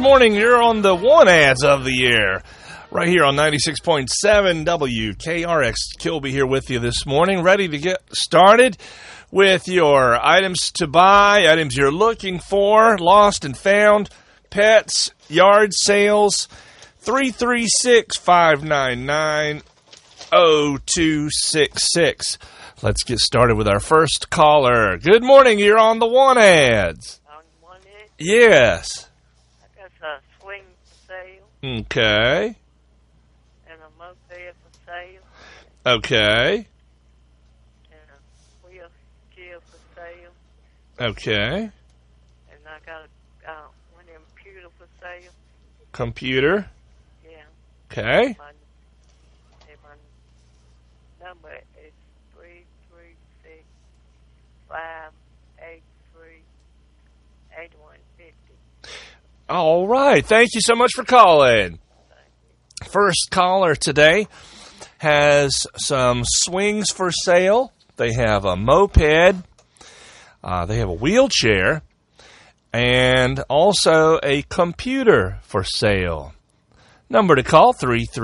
morning. You're on the one ads of the year. Right here on 96.7 WKRX. Kilby here with you this morning, ready to get started with your items to buy, items you're looking for, lost and found, pets, yard sales, 336-599-0266. Let's get started with our first caller. Good morning. You're on the one ads. On one edge? Yes. I got a swing for sale. Okay. And a moped for sale. Okay. And a wheelchair for sale. Okay. And I got one computer for sale. Computer. Yeah. Okay. My number is 336-583-8150. All right. Thank you so much for calling. First caller today has some swings for sale. They have a moped. They have a wheelchair. And also a computer for sale. Number to call,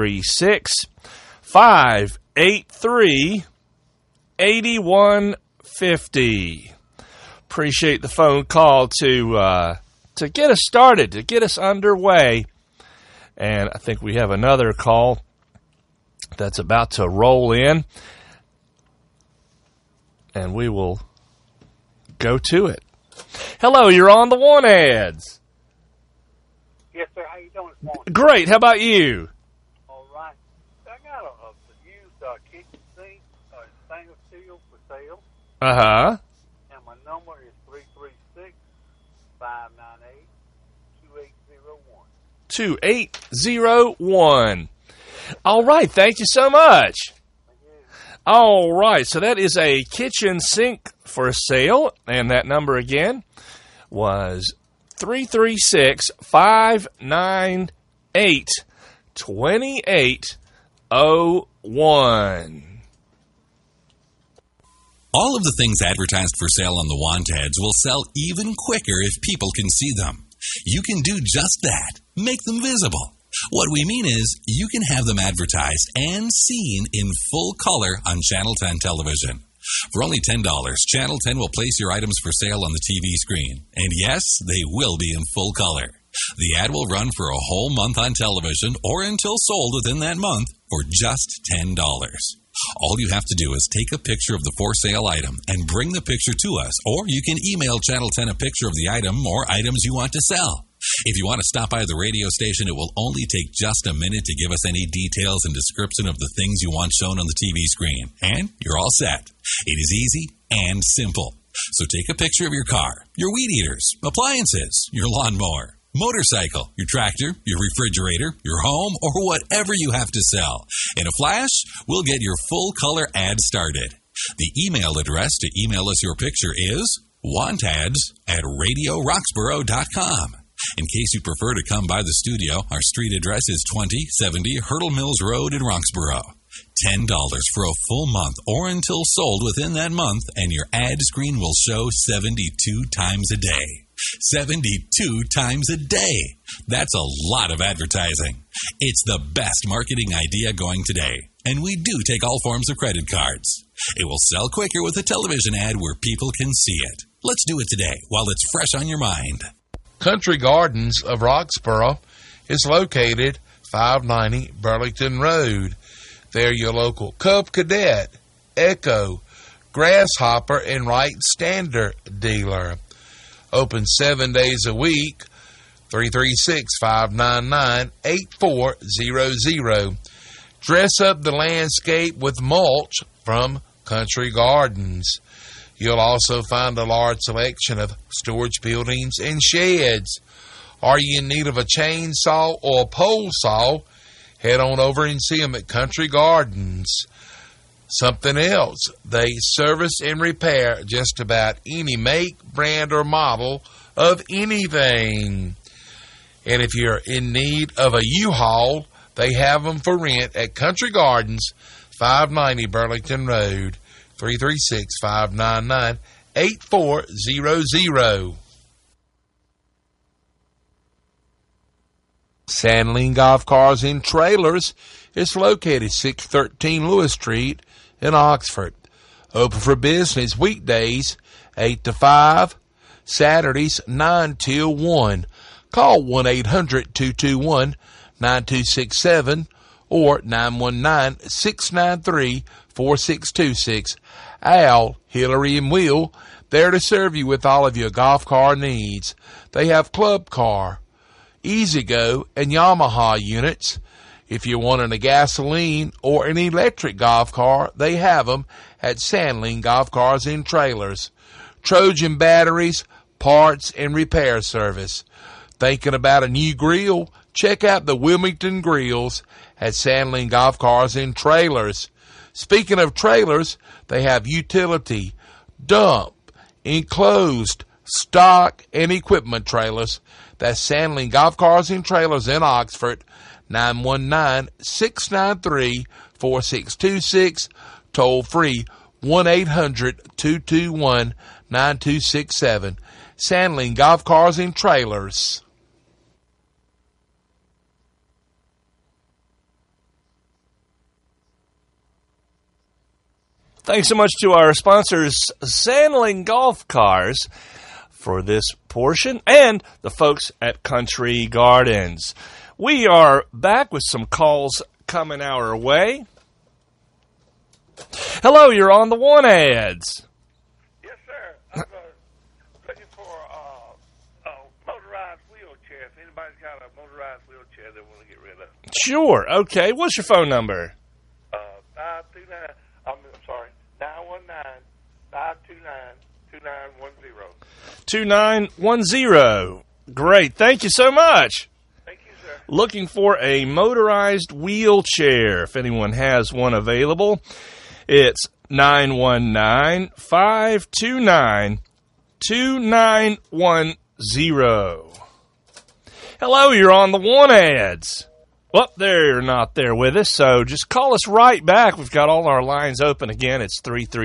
336-583-8150. Appreciate the phone call to get us started, to get us underway. And I think we have another call that's about to roll in. And we will go to it. Hello, you're on the one ads. Yes, sir. How you doing this morning? Great. How about you? All right. I got a used kitchen sink, stainless steel for sale, Uh-huh. and my number is 336-598-2801. 2801. All right. Thank you so much. Thank you. All right. So that is a kitchen sink for sale. And that number again was 336-598-2801. All of the things advertised for sale on the want ads will sell even quicker if people can see them. You can do just that. Make them visible. What we mean is you can have them advertised and seen in full color on Channel 10 television. For only $10, Channel 10 will place your items for sale on the TV screen. And yes, they will be in full color. The ad will run for a whole month on television or until sold within that month for just $10. All you have to do is take a picture of the for sale item and bring the picture to us, or you can email Channel 10 a picture of the item or items you want to sell. If you want to stop by the radio station, it will only take just a minute to give us any details and description of the things you want shown on the TV screen, and you're all set. It is easy and simple. So take a picture of your car, your weed eaters, appliances, your lawnmower, motorcycle, your tractor, your refrigerator, your home, or whatever you have to sell. In a flash, we'll get your full color ad started. The email address to email us your picture is wantads@radioroxborough.com. In case you prefer to come by the studio, our street address is 2070 Hurdle Mills Road in Roxborough. $10 for a full month or until sold within that month, and your ad screen will show 72 times a day. 72 times a day. That's a lot of advertising. It's the best marketing idea going today, and we do take all forms of credit cards. It will sell quicker with a television ad where people can see it. Let's do it today while it's fresh on your mind. Country Gardens of Roxborough is located 590 Burlington Road. They're your local Cub Cadet, Echo, Grasshopper, and Wright Standard dealer. Open 7 days a week, 336-599-8400. Dress up the landscape with mulch from Country Gardens. You'll also find a large selection of storage buildings and sheds. Are you in need of a chainsaw or a pole saw? Head on over and see them at Country Gardens. Something else, they service and repair just about any make, brand, or model of anything. And if you're in need of a U-Haul, they have them for rent at Country Gardens, 590 Burlington Road, 336-599-8400. Sandling Golf Cars and Trailers is located 613 Lewis Street in Oxford. Open for business weekdays 8 to 5, Saturdays 9 till 1. Call 1-800-221-9267 or 919-693-4626. Al, Hillary, and Will, there to serve you with all of your golf car needs. They have Club Car, Easy Go, and Yamaha units. If you're wanting a gasoline or an electric golf car, they have them at Sandling Golf Cars and Trailers. Trojan batteries, parts, and repair service. Thinking about a new grill? Check out the Wilmington Grills at Sandling Golf Cars and Trailers. Speaking of trailers, they have utility, dump, enclosed, stock, and equipment trailers. That's Sandling Golf Cars and Trailers in Oxford, 919-693-4626, toll free 1-800-221-9267. Sandling Golf Cars and Trailers. Thanks so much to our sponsors, Sandling Golf Cars, for this portion, and the folks at Country Gardens. We are back with some calls coming our way. Hello, you're on the One Ads. Yes, sir. I'm looking for a motorized wheelchair. If anybody's got a motorized wheelchair they want to get rid of. Sure. Okay. What's your phone number? 2910. Great. Thank you so much. Thank you, sir. Looking for a motorized wheelchair. If anyone has one available, it's 919-529-2910. Hello, you're on the One Ads. Well, they're not there with us, so just call us right back. We've got all our lines open again. It's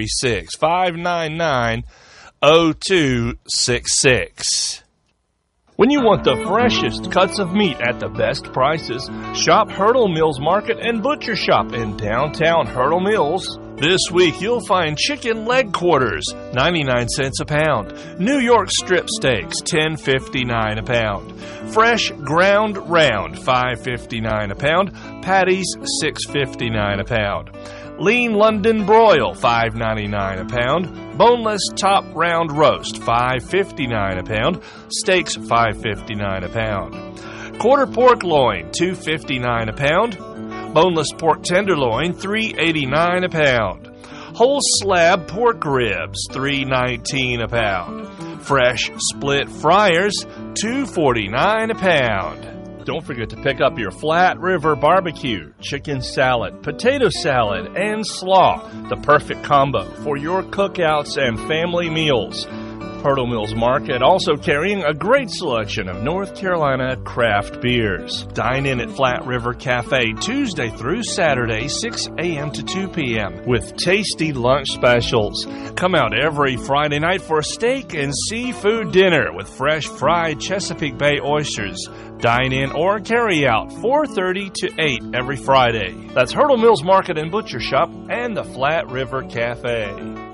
336-599-0266. When you want the freshest cuts of meat at the best prices, shop Hurdle Mills Market and Butcher Shop in downtown Hurdle Mills. This week, you'll find chicken leg quarters, 99 cents a pound. New York strip steaks, $10.59 a pound. Fresh ground round, $5.59 a pound. Patties, $6.59 a pound. Lean London broil, $5.99 a pound. Boneless top round roast, $5.59 a pound. Steaks, $5.59 a pound. Quarter pork loin, $2.59 a pound. Boneless pork tenderloin, $3.89 a pound. Whole slab pork ribs, $3.19 a pound. Fresh split fryers, $2.49 a pound. Don't forget to pick up your Flat River Barbecue, chicken salad, potato salad, and slaw, the perfect combo for your cookouts and family meals. Hurdle Mills Market also carrying a great selection of North Carolina craft beers. Dine in at Flat River Cafe Tuesday through Saturday, 6 a.m. to 2 p.m. with tasty lunch specials. Come out every Friday night for a steak and seafood dinner with fresh fried Chesapeake Bay oysters. Dine in or carry out 4:30 to 8 every Friday. That's Hurdle Mills Market and Butcher Shop and the Flat River Cafe.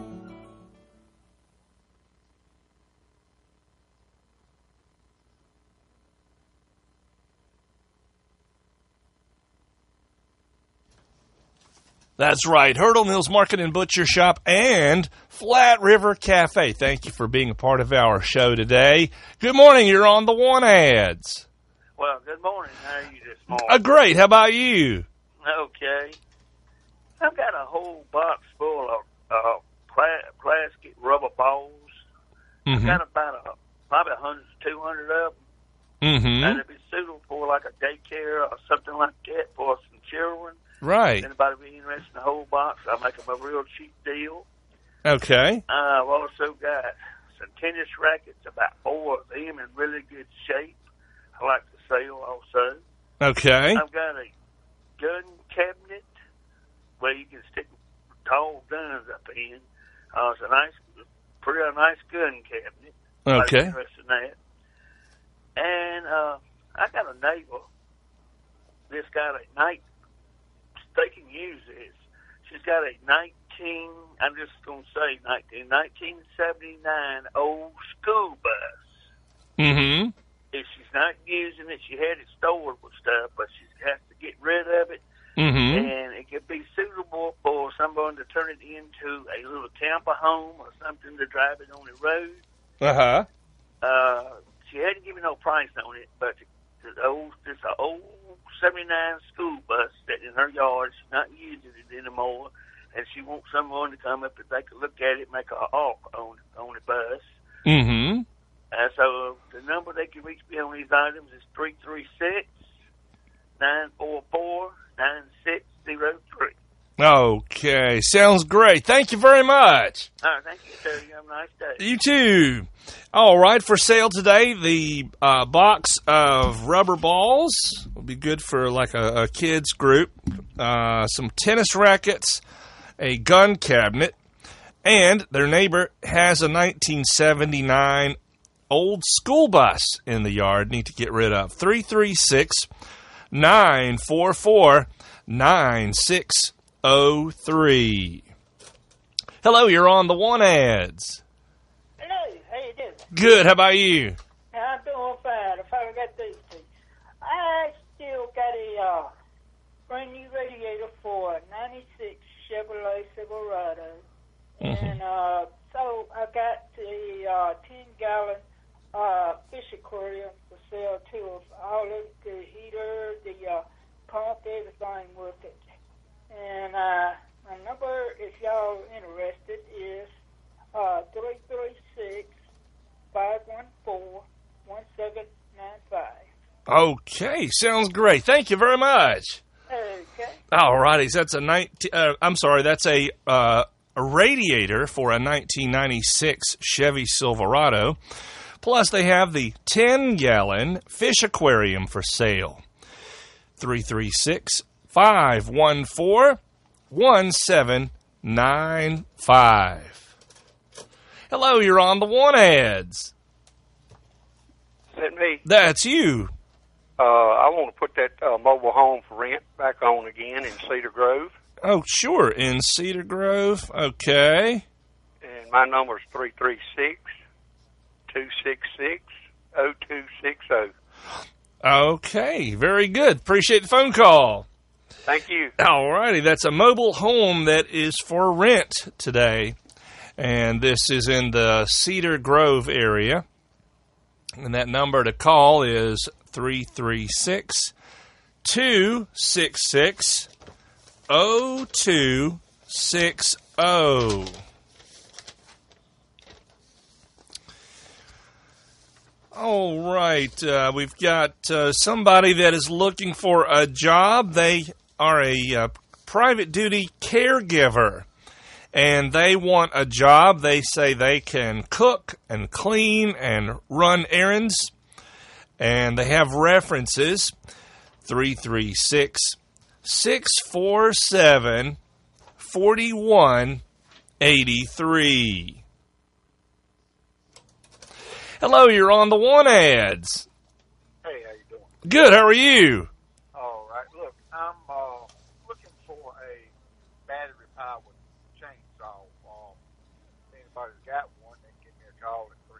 That's right, Hurdle Mills Market and Butcher Shop and Flat River Cafe. Thank you for being a part of our show today. Good morning, you're on the One Ads. Well, good morning. How are you this morning? Great, how about you? Okay. I've got a whole box full of plastic rubber balls. I've got about probably 100 to 200 of them. And it'd be suitable for like a daycare or something like that for some children. Right. If anybody be interested in the whole box, I'll make them a real cheap deal. Okay. I've also got some tennis rackets, about 4 of them in really good shape. I like to sell also. Okay. I've got a gun cabinet where you can stick tall guns up in. It's a pretty nice gun cabinet. Okay. I'm interested in that. And I got a neighbor this got a night. They can use this. She's got a 1979 old school bus. Mm-hmm. If she's not using it, she had it stored with stuff, but she has to get rid of it. Mm-hmm. And it could be suitable for someone to turn it into a little camper home or something to drive it on the road. Uh-huh. She hadn't given no price on it, but this old 79 school bus sitting in her yard. She's not using it anymore, and she wants someone to come up and take a look at it, make a hawk on the bus. Mm-hmm. So the number they can reach me on these items is 336-944-9603. Okay, sounds great. Thank you very much. All right, thank you, sir. You have a nice day. You too. All right, for sale today, the box of rubber balls will be good for like a kids group, some tennis rackets, a gun cabinet, and their neighbor has a 1979 old school bus in the yard need to get rid of. 336-944-9603. Hello, you're on the One Ads. Hello, how you doing? Good, how about you? I'm doing fine. I finally got these two. I still got a brand new radiator for a 96 Chevrolet Silverado. Mm-hmm. And so I got the 10-gallon fish aquarium for sale too, of all of the heater, the pump, everything with it. And my number, if y'all interested, is 336-514-1795. Okay, sounds great. Thank you very much. Okay. All righty, so that's that's a radiator for a 1996 Chevy Silverado. Plus, they have the 10-gallon fish aquarium for sale. 336-514-1795. Hello, you're on the One Ads. Is that me? That's you. I want to put that mobile home for rent back on again in Cedar Grove. Oh, sure, in Cedar Grove. Okay. And my number is 336-266-0260. Okay, very good. Appreciate the phone call. Thank you. All righty, that's a mobile home that is for rent today. And this is in the Cedar Grove area. And that number to call is 336-266-0260. All right, we've got somebody that is looking for a job. They are a private duty caregiver, and they want a job. They say they can cook and clean and run errands, and they have references. 336-647-4183. Hello, you're on the One Ads. Hey, how you doing? Good, how are you? All right. Look, I'm looking for a battery-powered chainsaw. If anybody's got one, they can give me a call at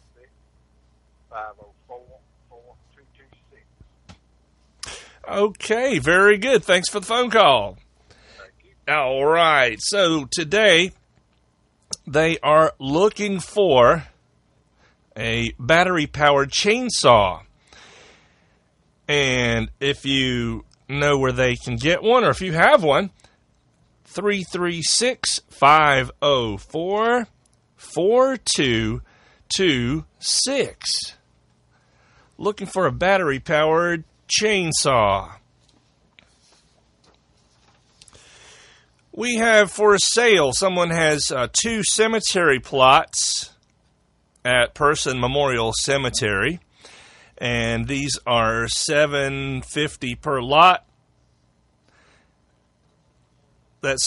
336-504-4226. Okay, very good. Thanks for the phone call. Thank you. All right, so today they are looking for a battery-powered chainsaw. And if you know where they can get one, or if you have one, 336-504-4226. Looking for a battery-powered chainsaw. We have for sale, someone has 2 cemetery plots at Person Memorial Cemetery, and these are $750 per lot. That's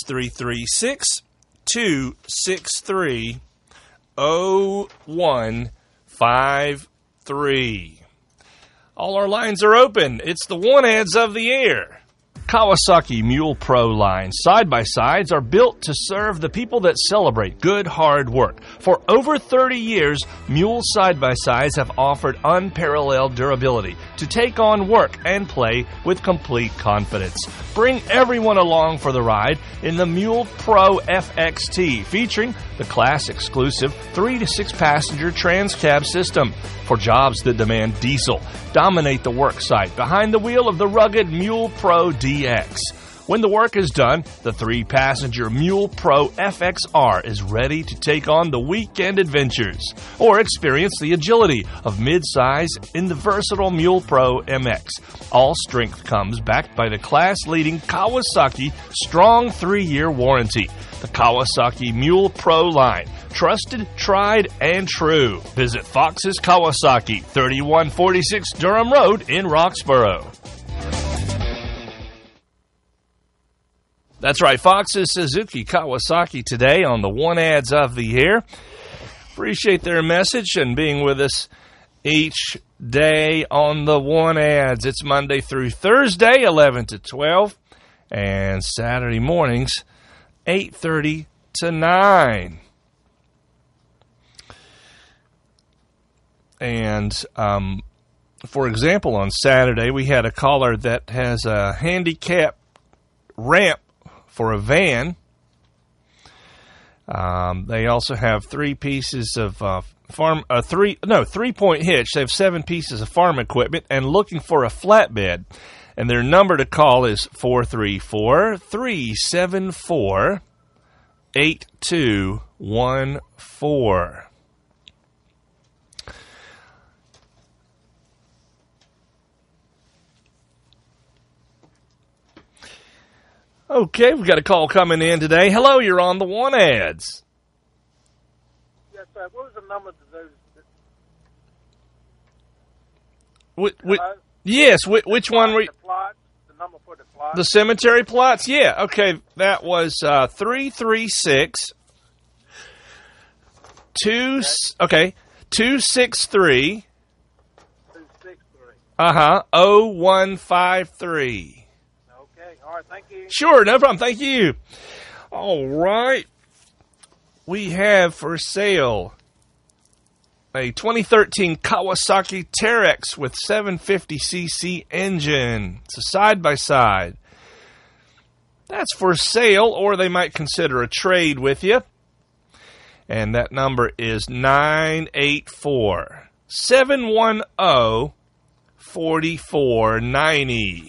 336-263-0153. All our lines are open. It's the One Ads of the Year. Kawasaki Mule Pro line side-by-sides are built to serve the people that celebrate good, hard work. For over 30 years, Mule side-by-sides have offered unparalleled durability to take on work and play with complete confidence. Bring everyone along for the ride in the Mule Pro FXT, featuring the class-exclusive 3 to 6 passenger trans-cab system. For jobs that demand diesel, dominate the work site behind the wheel of the rugged Mule Pro DX. When the work is done, the 3-passenger Mule Pro FXR is ready to take on the weekend adventures, or experience the agility of midsize in the versatile Mule Pro MX. All strength comes backed by the class-leading Kawasaki strong 3-year warranty. The Kawasaki Mule Pro line. Trusted, tried, and true. Visit Fox's Kawasaki, 3146 Durham Road in Roxborough. That's right, Fox's Suzuki Kawasaki today on the One Ads of the Year. Appreciate their message and being with us each day on the One Ads. It's Monday through Thursday, 11 to 12, and Saturday mornings, 8:30 to 9. And, for example, on Saturday, we had a caller that has a handicap ramp for a van. They also have 3 pieces of 3-point hitch. They have 7 pieces of farm equipment and looking for a flatbed. And their number to call is 434-374-8214. Okay, we've got a call coming in today. Hello, you're on the One Ads. Yes, sir. What was the number to those? Yes, which one were you? The plots, the number for the plots. The cemetery plots? Yeah, okay. That was 336 263 0153. All right, thank you. Sure, no problem. Thank you. All right. We have for sale a 2013 Kawasaki Terex with 750cc engine. It's a side-by-side. That's for sale, or they might consider a trade with you. And that number is 984-710-4490.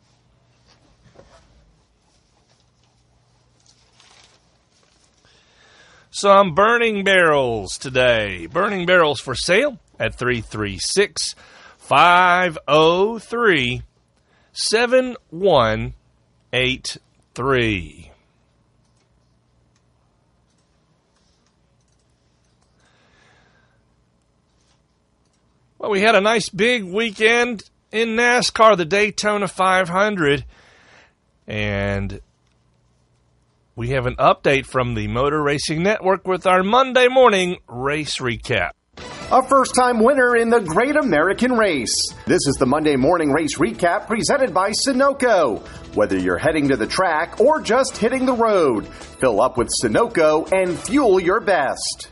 Some burning barrels today. Burning barrels for sale at 336-503-7183. Well, we had a nice big weekend in NASCAR, the Daytona 500, and we have an update from the Motor Racing Network with our Monday morning race recap. A first-time winner in the Great American Race. This is the Monday morning race recap presented by Sunoco. Whether you're heading to the track or just hitting the road, fill up with Sunoco and fuel your best.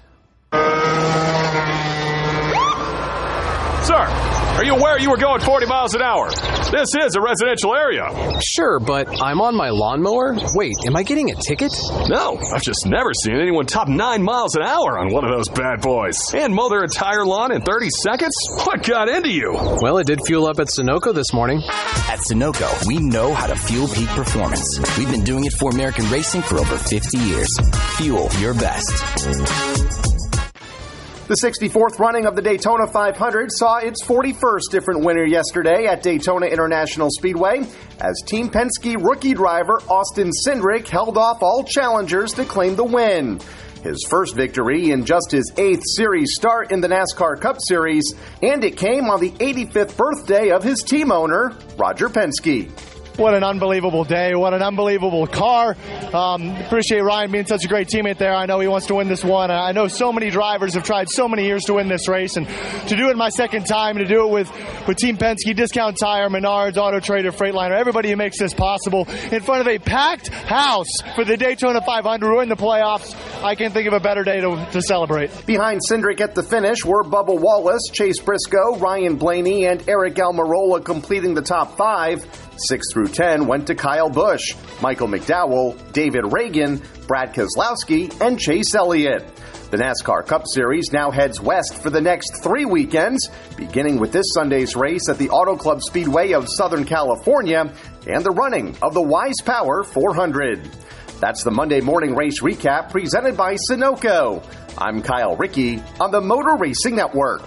Sir, are you aware you were going 40 miles an hour? This is a residential area. Sure, but I'm on my lawnmower? Wait, am I getting a ticket? No, I've just never seen anyone top 9 miles an hour on one of those bad boys. And mow their entire lawn in 30 seconds? What got into you? Well, it did fuel up at Sunoco this morning. At Sunoco, we know how to fuel peak performance. We've been doing it for American racing for over 50 years. Fuel your best. The 64th running of the Daytona 500 saw its 41st different winner yesterday at Daytona International Speedway, as Team Penske rookie driver Austin Cindric held off all challengers to claim the win. His first victory in just his 8th series start in the NASCAR Cup Series, and it came on the 85th birthday of his team owner, Roger Penske. what an unbelievable day. What an unbelievable car. Appreciate Ryan being such a great teammate there. I know he wants to win this one. I know so many drivers have tried so many years to win this race, and to do it my second time, to do it with Team Penske, Discount Tire, Menards, Auto Trader, Freightliner, everybody who makes this possible, in front of a packed house for the Daytona 500. We're in the playoffs. I can't think of a better day to celebrate. Behind Cindric at the finish were Bubba Wallace, Chase Briscoe, Ryan Blaney, and Eric Almirola completing the top 5. 6 through 10 went to Kyle Busch, Michael McDowell, David Reagan, Brad Keselowski, and Chase Elliott. The NASCAR Cup Series now heads west for the next 3 weekends, beginning with this Sunday's race at the Auto Club Speedway of Southern California and the running of the Wise Power 400. That's the Monday morning race recap presented by Sunoco. I'm Kyle Rickey on the Motor Racing Network.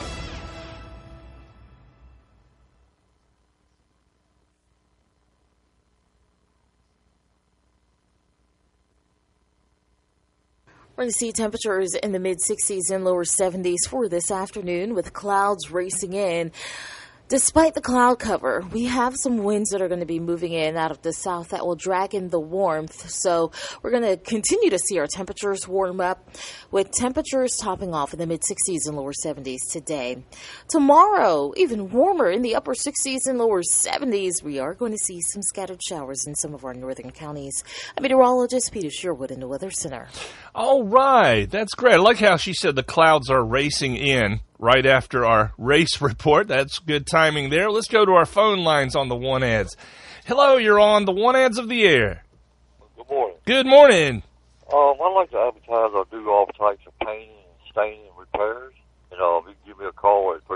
We're going to see temperatures in the mid-60s and lower 70s for this afternoon with clouds racing in. Despite the cloud cover, we have some winds that are going to be moving in out of the south that will drag in the warmth. So we're going to continue to see our temperatures warm up with temperatures topping off in the mid-60s and lower 70s today. Tomorrow, even warmer in the upper 60s and lower 70s. We are going to see some scattered showers in some of our northern counties. I'm meteorologist Peter Sherwood in the Weather Center. All right. That's great. I like how she said the clouds are racing in right after our race report. That's good timing there. Let's go to our phone lines on the One Ads. Hello, you're on the One Ads of the Air. Good morning. Good morning. I'd like to advertise I do all types of painting and staining and repairs. And if you can give me a call at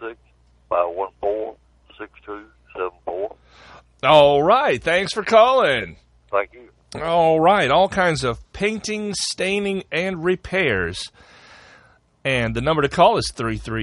336-514-6274. All right. Thanks for calling. Thank you. All right. All kinds of painting, staining, and repairs. And the number to call is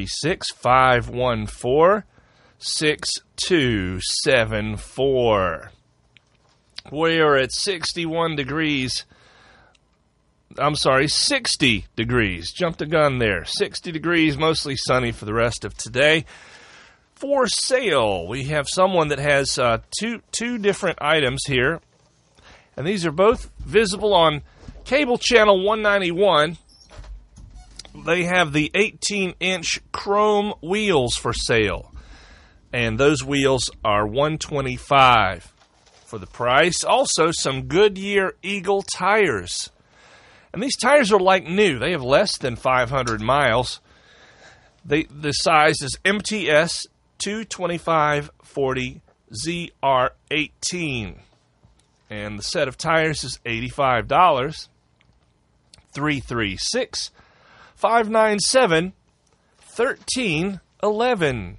336-514-6274. We are at 61 degrees. I'm sorry, 60 degrees. Jumped a gun there. 60 degrees, mostly sunny for the rest of today. For sale, we have someone that has two different items here. And these are both visible on cable channel 191. They have the 18-inch chrome wheels for sale. And those wheels are $125 for the price. Also, some Goodyear Eagle tires. And these tires are like new. They have less than 500 miles. The size is MTS 225/40 ZR18. And the set of tires is $85. 336-597-1311.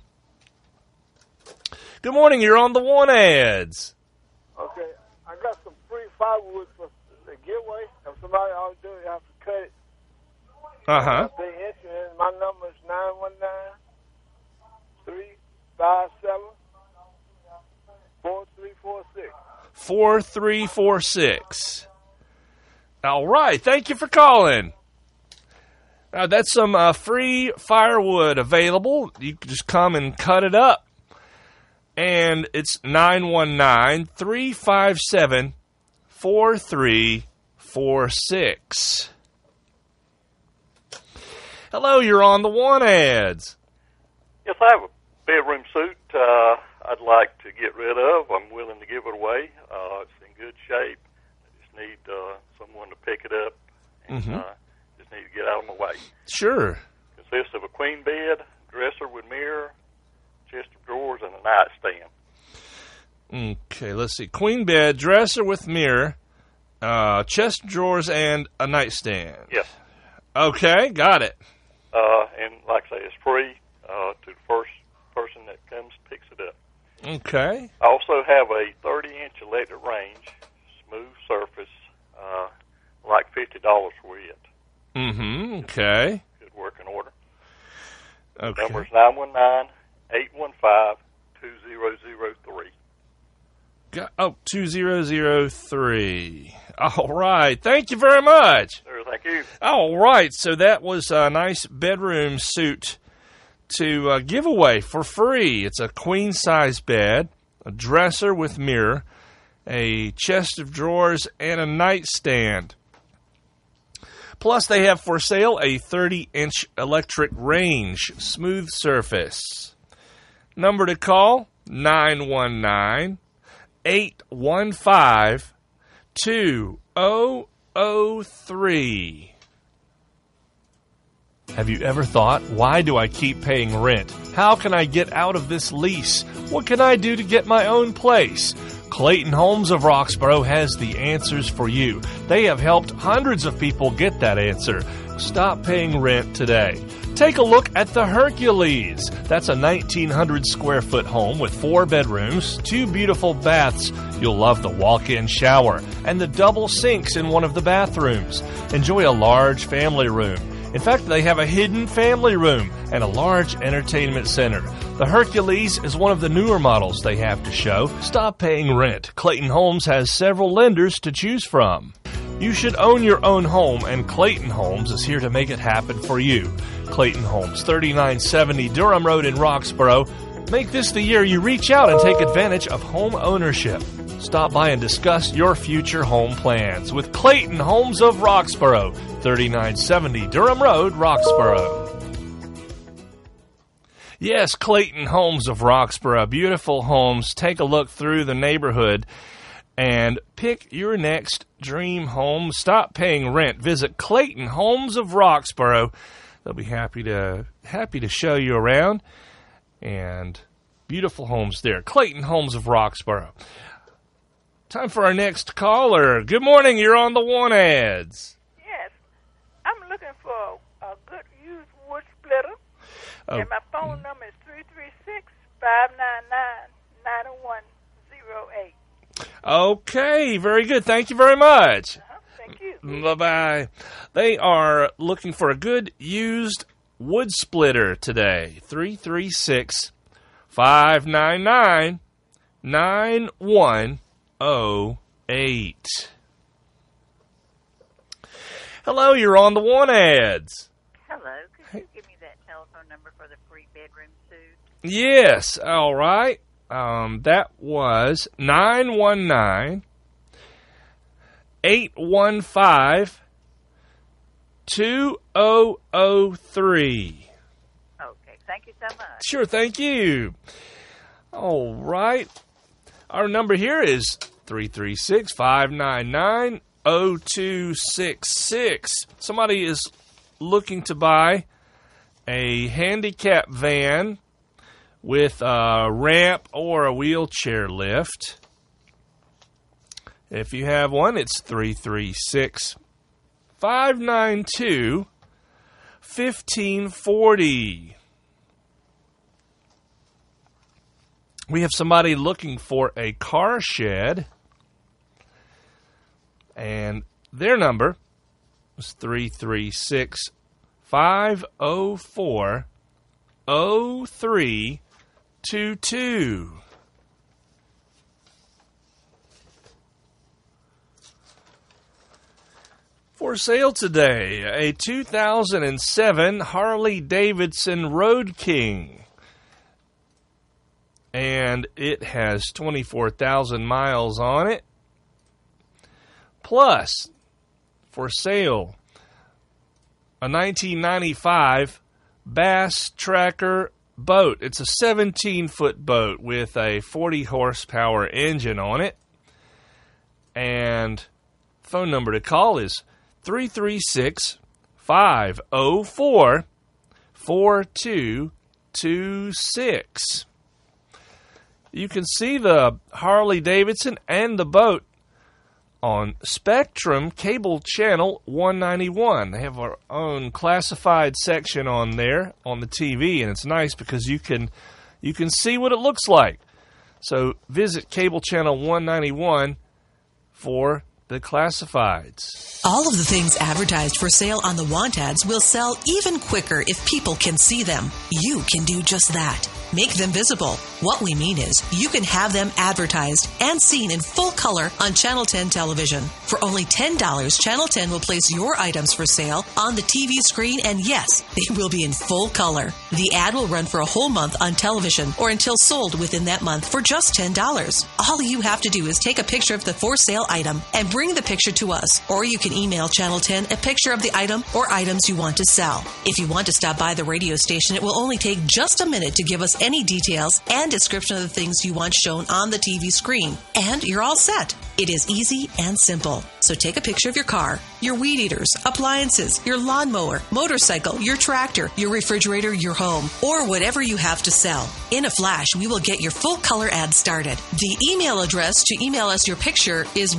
Good morning. You're on the One Ads. Okay. I got some free firewood for the giveaway. If somebody ought to do it, you have to cut it. Uh-huh. They enter in. My number is 919-357-4346. 4346. All right. Thank you for calling. That's some free firewood available. You can just come and cut it up. And it's 919-357-4346. Hello, you're on the One Ads. Yes, I have a bedroom suit I'd like to get rid of. I'm willing to give it away. It's in good shape. I just need someone to pick it up and just need to get out of my way. Sure. Consists of a queen bed, dresser with mirror, chest of drawers, and a nightstand. Okay, let's see. Queen bed, dresser with mirror, chest of drawers, and a nightstand. Yes. Okay, got it. And like I say, it's free to the first person that comes picks it up. Okay. I also have a 30-inch electric range, smooth surface, like $50 for it. Okay. Good working order. Okay. Number is 919-815-2003. 2003. All right. Thank you very much. Sure, thank you. All right. So that was a nice bedroom suit to give away for free. It's a queen-size bed, a dresser with mirror, a chest of drawers, and a nightstand. Plus, they have for sale a 30-inch electric range, smooth surface. Number to call, 919-815-2003. Have you ever thought, why do I keep paying rent? How can I get out of this lease? What can I do to get my own place? Clayton Homes of Roxborough has the answers for you. They have helped hundreds of people get that answer. Stop paying rent today. Take a look at the Hercules. That's a 1,900 square foot home with 4 bedrooms, 2 beautiful baths. You'll love the walk-in shower and the double sinks in one of the bathrooms. Enjoy a large family room. In fact, they have a hidden family room and a large entertainment center. The Hercules is one of the newer models they have to show. Stop paying rent. Clayton Homes has several lenders to choose from. You should own your own home, and Clayton Homes is here to make it happen for you. Clayton Homes, 3970 Durham Road in Roxborough. Make this the year you reach out and take advantage of home ownership. Stop by and discuss your future home plans with Clayton Homes of Roxborough, 3970 Durham Road, Roxborough. Yes, Clayton Homes of Roxborough. Beautiful homes. Take a look through the neighborhood and pick your next dream home. Stop paying rent. Visit Clayton Homes of Roxborough. They'll be happy to show you around. And beautiful homes there. Clayton Homes of Roxborough. Time for our next caller. Good morning. You're on the Want Ads. Yes. I'm looking for a good used wood splitter. Oh. And my phone number is 336-599-9108. Okay, very good. Thank you very much. Thank you. Bye-bye. They are looking for a good used wood splitter today. 336-599-9108. Hello, you're on the Want Ads. Hello. Could you give me that telephone number for the free bedroom suit? Yes, all right. That was 919-815-2003. Okay, thank you so much. Sure, thank you. All right. Our number here is 336-599-0266. Somebody is looking to buy a handicap van with a ramp or a wheelchair lift. If you have one, it's 336-592-1540. We have somebody looking for a car shed, and their number is 336-504-0322. For sale today, a 2007 Harley-Davidson Road King. And it has 24,000 miles on it. Plus, for sale, a 1995 Bass Tracker boat. It's a 17-foot boat with a 40-horsepower engine on it. And phone number to call is 336-504-4226. You can see the Harley-Davidson and the boat on Spectrum Cable Channel 191. They have our own classified section on there on the TV, and it's nice because you can see what it looks like. So visit Cable Channel 191 for the classifieds. All of the things advertised for sale on the want ads will sell even quicker if people can see them. You can do just that. Make them visible. What we mean is you can have them advertised and seen in full color on Channel 10 television. For only $10, Channel 10 will place your items for sale on the TV screen, and yes, they will be in full color. The ad will run for a whole month on television or until sold within that month for just $10. All you have to do is take a picture of the for sale item and bring the picture to us, or you can email Channel 10 a picture of the item or items you want to sell. If you want to stop by the radio station, it will only take just a minute to give us any details and description of the things you want shown on the TV screen, and you're all set. It is easy and simple. So take a picture of your car, your weed eaters, appliances, your lawnmower, motorcycle, your tractor, your refrigerator, your home, or whatever you have to sell. In a flash, we will get your full color ad started. The email address to email us your picture is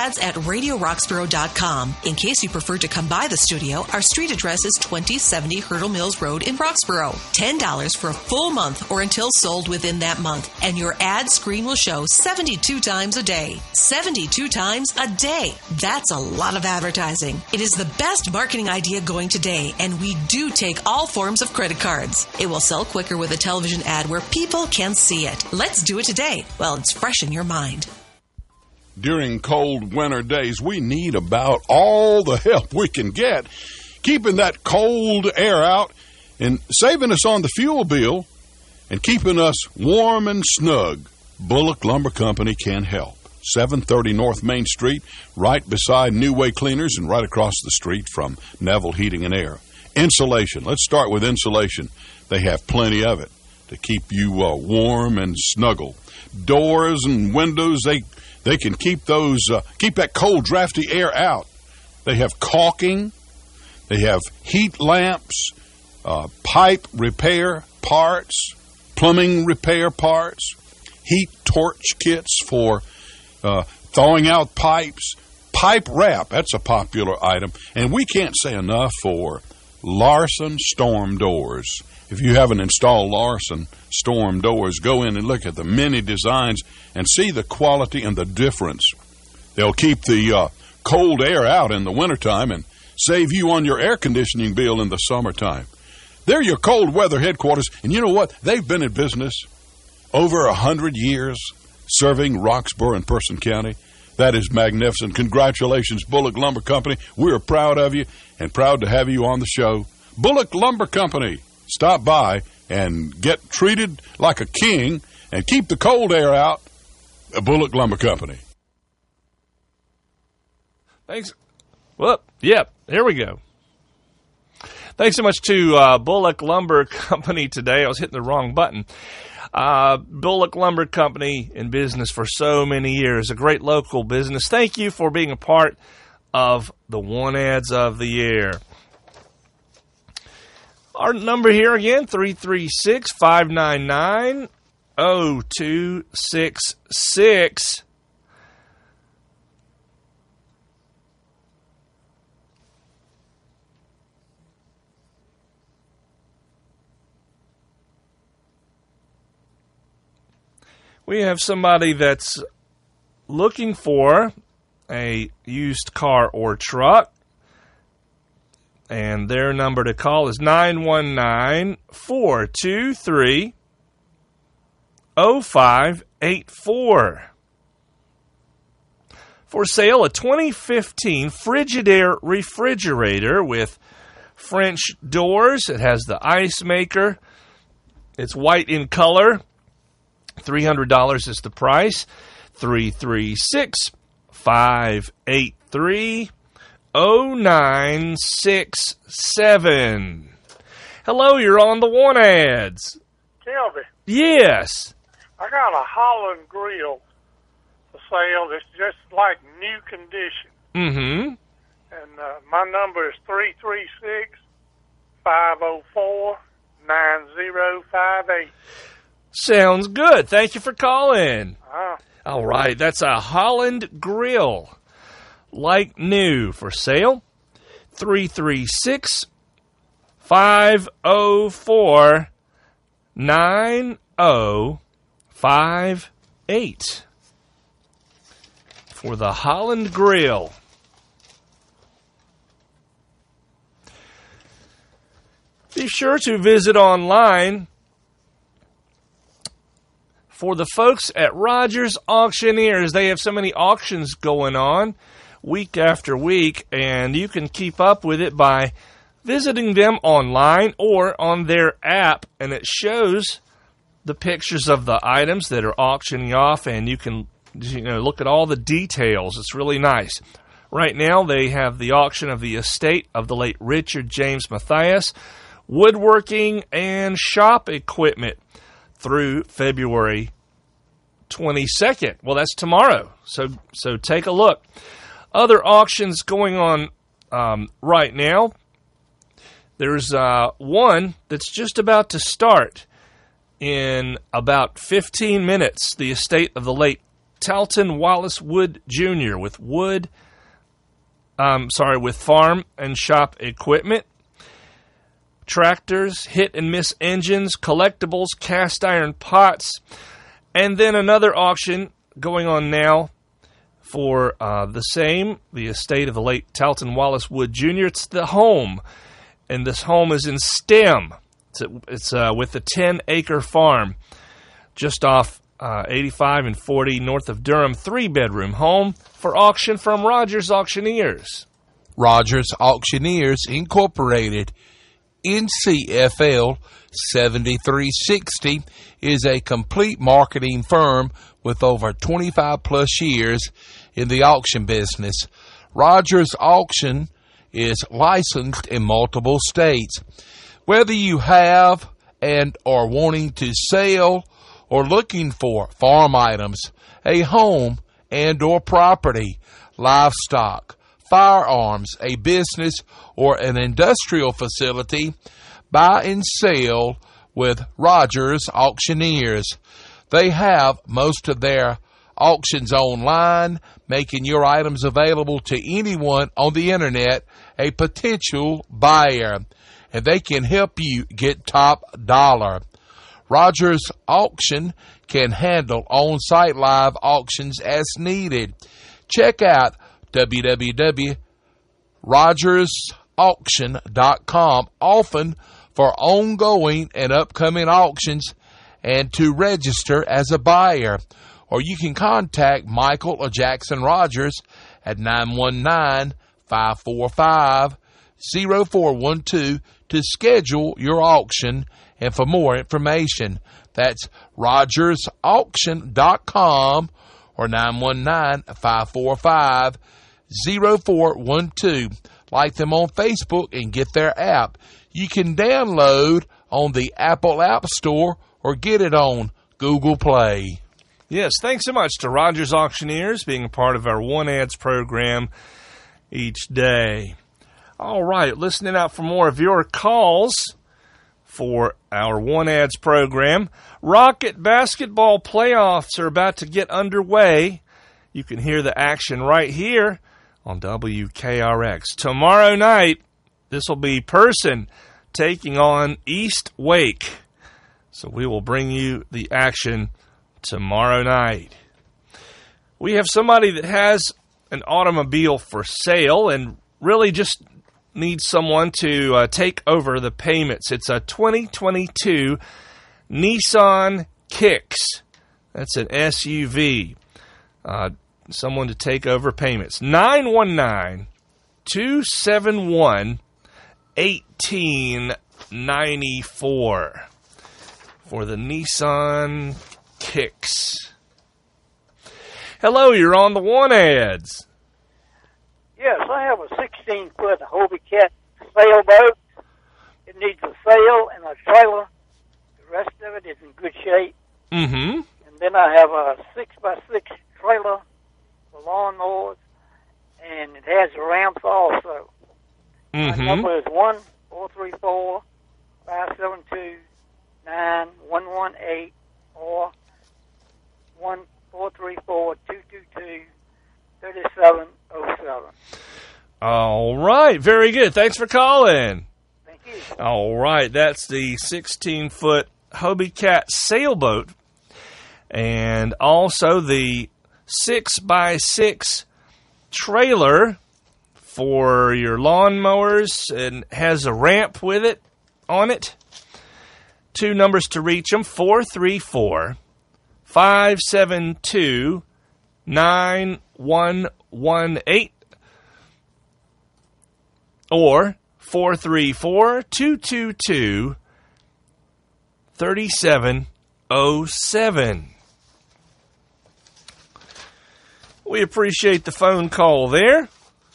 wantads@radioroxborough.com. In case you prefer to come by the studio, our street address is 2070 Hurdle Mills Road in Roxborough. $10 for a full month or until sold within that month. And your ad screen will show 72 times a day. 72 times a day. That's a lot of advertising. It is the best marketing idea going today, and we do take all forms of credit cards. It will sell quicker with a television ad where people can see it. Let's do it today while it's fresh in your mind. During cold winter days, we need about all the help we can get, keeping that cold air out and saving us on the fuel bill and keeping us warm and snug. Bullock Lumber Company can help. 730 North Main Street, right beside New Way Cleaners and right across the street from Neville Heating and Air. Insulation. Let's start with insulation. They have plenty of it to keep you warm and snuggle. Doors and windows, they can keep those keep that cold, drafty air out. They have caulking. They have heat lamps, pipe repair parts, plumbing repair parts, heat torch kits for thawing out pipes, pipe wrap, that's a popular item. And we can't say enough for Larson Storm Doors. If you haven't installed Larson Storm Doors, go in and look at the many designs and see the quality and the difference. They'll keep the cold air out in the wintertime and save you on your air conditioning bill in the summertime. They're your cold weather headquarters, and you know what? They've been in business over 100 years, serving Roxborough and Person County. That is magnificent. Congratulations, Bullock Lumber Company. We're proud of you and proud to have you on the show. Bullock Lumber Company. Stop by and get treated like a king and keep the cold air out. Bullock Lumber Company. Thanks. Well, yep, here we go. Thanks so much to Bullock Lumber Company today. I was hitting the wrong button. Bullock Lumber Company in business for so many years, a great local business. Thank you for being a part of the One Ads of the Year. Our number here again, 336-599-0266. We have somebody that's looking for a used car or truck, and their number to call is 919-423-0584. For sale, a 2015 Frigidaire refrigerator with French doors. It has the ice maker. It's white in color. $300 is the price. 336-583-0967. Hello, you're on the One Ads. Kelby. Yes. I got a Holland grill for sale that's just like new condition. Mm-hmm. And my number is 336-504-9058. Sounds good. Thank you for calling. All right, that's a Holland grill, like new, for sale. 336-504-9058. for the Holland Grill. Be sure to visit online for the folks at Rogers Auctioneers. They have so many auctions going on week after week, and you can keep up with it by visiting them online or on their app, and it shows the pictures of the items that are auctioning off, and you can look at all the details. It's really nice. Right now, they have the auction of the estate of the late Richard James Matthias, woodworking and shop equipment through February 22nd. Well, that's tomorrow, so take a look. Other auctions going on right now. There's one that's just about to start in about 15 minutes. The estate of the late Talton Wallace Wood Jr. with farm and shop equipment, tractors, hit and miss engines, collectibles, cast iron pots, and then another auction going on now for the estate of the late Talton Wallace Wood Jr. It's the home, and this home is in STEM. It's with a 10-acre farm just off 85 and 40 north of Durham, 3-bedroom home for auction from Rogers Auctioneers. Rogers Auctioneers Incorporated, NCFL 7360, is a complete marketing firm with over 25-plus years in the auction business. Rogers Auction is licensed in multiple states. Whether you have and are wanting to sell or looking for farm items, a home and or property, livestock, firearms, a business, or an industrial facility, buy and sell with Rogers Auctioneers. They have most of their auctions online, making your items available to anyone on the internet a potential buyer, and they can help you get top dollar. Rogers Auction can handle on-site live auctions as needed. Check out www.rogersauction.com often for ongoing and upcoming auctions and to register as a buyer. Or you can contact Michael or Jackson Rogers at 919-545-0412 to schedule your auction and for more information. That's rogersauction.com or 919-545-0412. Like them on Facebook and get their app. You can download on the Apple App Store or get it on Google Play. Yes, thanks so much to Rogers Auctioneers being a part of our One Ads program each day. All right, listening out for more of your calls for our One Ads program. Rocket basketball playoffs are about to get underway. You can hear the action right here on WKRX. Tomorrow night, this will be Person taking on East Wake. So we will bring you the action tomorrow night. We have somebody that has an automobile for sale and really just needs someone to take over the payments. It's a 2022 Nissan Kicks. That's an SUV. Someone to take over payments. 919-271-1894 for the Nissan Kicks. Hello, you're on the One Ads. Yes, I have a 16-foot Hobie Cat sailboat. It needs a sail and a trailer. The rest of it is in good shape. Mm-hmm. And then I have a 6x6 trailer for lawnmowers, and it has ramps also. Mm-hmm. My number is 1-434-572-9118 or 1-434-222-3707. All right, very good. Thanks for calling. Thank you. All right, that's the 16-foot Hobie Cat sailboat, and also the 6x6 trailer for your lawnmowers and has a ramp with it on it. 2 numbers to reach them, 434-572-9118 or 434-222-3707. We appreciate the phone call there.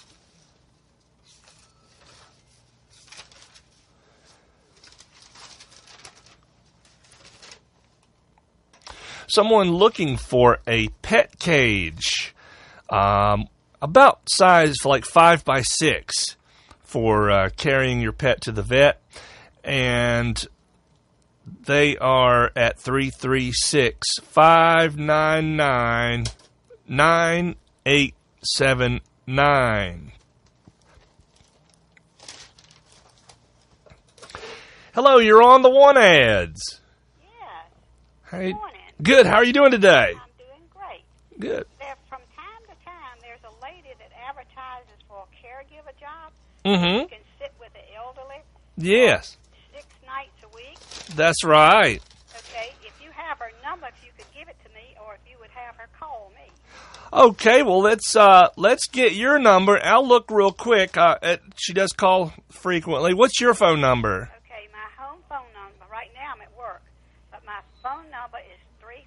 Someone looking for a pet cage, about size like 5x6 for carrying your pet to the vet, and they are at 336-599-9879. Hello, you're on the One Ads. Yes. Hey. Good. How are you doing today? I'm doing great. Good. From time to time, there's a lady that advertises for a caregiver job. Mm-hmm. You can sit with the elderly. Yes. 6 nights a week. That's right. Okay. If you have her number, if you could give it to me, or if you would have her call me. Okay. Well, let's get your number. I'll look real quick. She does call frequently. What's your phone number? Okay. My home phone number. Right now, I'm at work, but my phone number is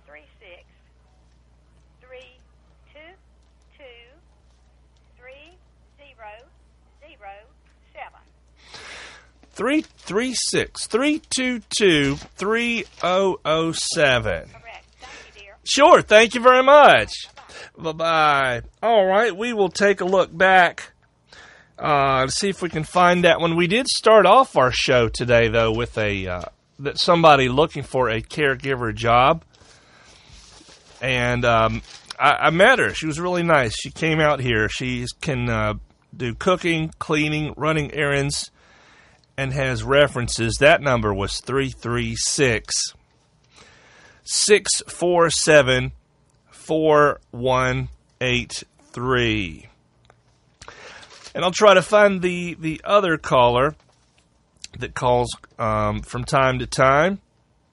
336-322-3007. Correct. Thank you, dear. Sure. Thank you very much. Bye-bye. All right. We will take a look back to see if we can find that one. We did start off our show today, though, with that somebody looking for a caregiver job. And I met her. She was really nice. She came out here. She can do cooking, cleaning, running errands, and has references. That number was 336-647-4183. And I'll try to find the other caller that calls from time to time.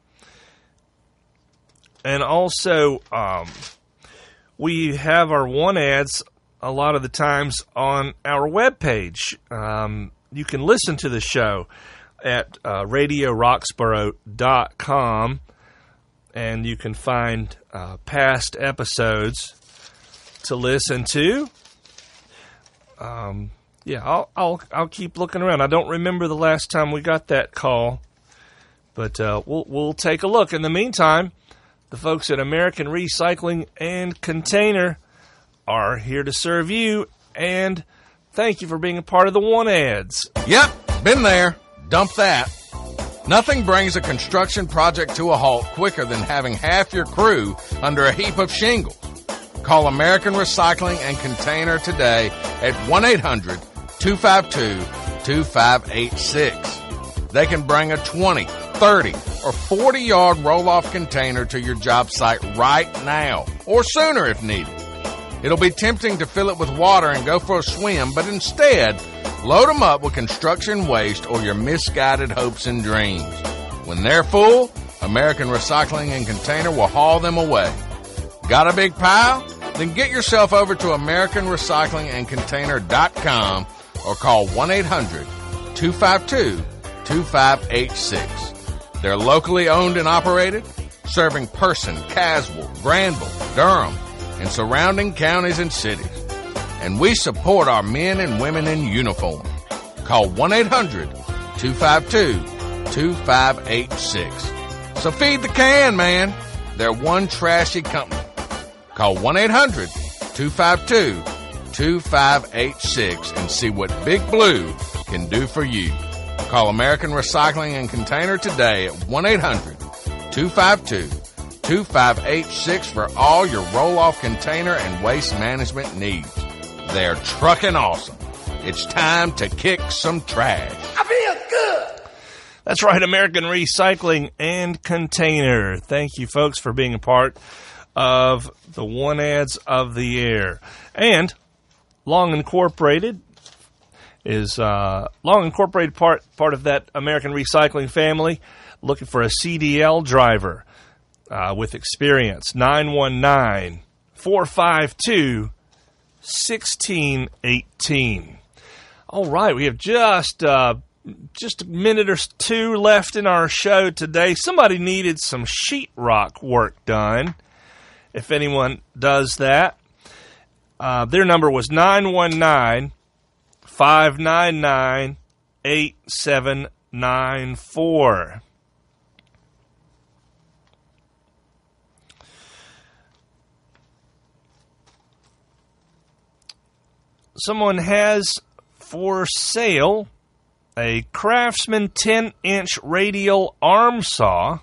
And also, we have our One Ads a lot of the times on our webpage. You can listen to the show at radioroxborough.com, and you can find past episodes to listen to. I'll keep looking around. I don't remember the last time we got that call, but we'll take a look. In the meantime, the folks at American Recycling and Container are here to serve you, and thank you for being a part of the One Ads. Yep, been there. Dump that. Nothing brings a construction project to a halt quicker than having half your crew under a heap of shingles. Call American Recycling and Container today at 1-800-252-2586. They can bring a 20, 30, or 40-yard roll-off container to your job site right now, or sooner if needed. It'll be tempting to fill it with water and go for a swim, but instead, load them up with construction waste or your misguided hopes and dreams. When they're full, American Recycling and Container will haul them away. Got a big pile? Then get yourself over to AmericanRecyclingAndContainer.com or call 1-800-252-2586. They're locally owned and operated, serving Person, Caswell, Granville, Durham, and surrounding counties and cities. And we support our men and women in uniform. Call 1-800-252-2586. So feed the can, man. They're one trashy company. Call 1-800-252-2586 and see what Big Blue can do for you. Call American Recycling and Container today at 1-800-252-2586 for all your roll-off container and waste management needs. They're trucking awesome. It's time to kick some trash. I feel good. That's right, American Recycling and Container. Thank you, folks, for being a part of the One Ads of the Air. And Long Incorporated is part of that American Recycling family, looking for a CDL driver with experience. 919-452-1618. All right, we have just a minute or two left in our show today. Somebody needed some sheetrock work done. If anyone does that, their number was 919-599-8794. Someone has for sale a Craftsman 10-inch radial arm saw,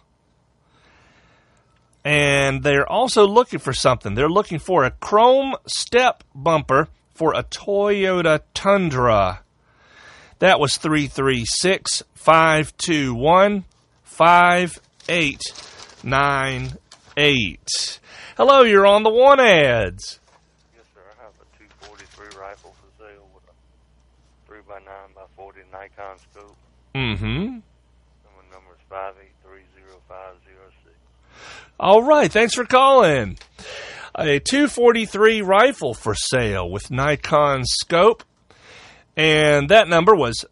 and they're also looking for something. They're looking for a chrome step bumper for a Toyota Tundra. That was 336-521-5898. Hello, you're on the One Ads. Yes, sir. I have a 243 rifle for sale with a 3x9x40 Nikon scope. Mm-hmm. Number is 5830506. All right, thanks for calling. A 243 rifle for sale with Nikon scope, and that number was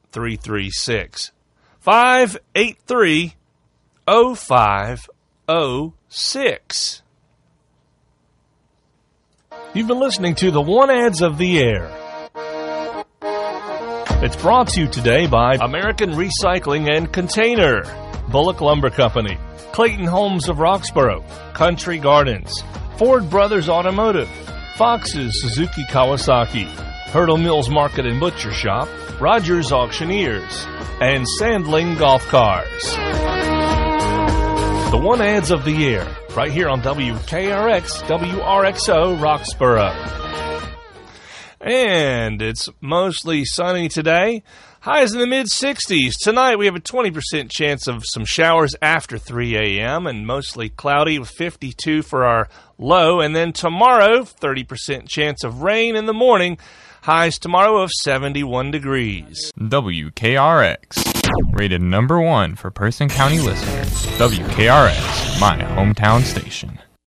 336-583-0506. You've been listening to the One Ads of the Air. It's brought to you today by American Recycling and Container, Bullock Lumber Company, Clayton Homes of Roxborough, Country Gardens, Ford Brothers Automotive, Fox's Suzuki Kawasaki, Hurdle Mills Market and Butcher Shop, Rogers Auctioneers, and Sandling Golf Cars. The One Ads of the Year, right here on WKRX, WRXO, Roxborough. And it's mostly sunny today. Highs in the mid-60s. Tonight we have a 20% chance of some showers after 3 a.m. and mostly cloudy with 52 for our low. And then tomorrow, 30% chance of rain in the morning. Highs tomorrow of 71 degrees. WKRX, rated number 1 for Person County listeners. WKRX, my hometown station.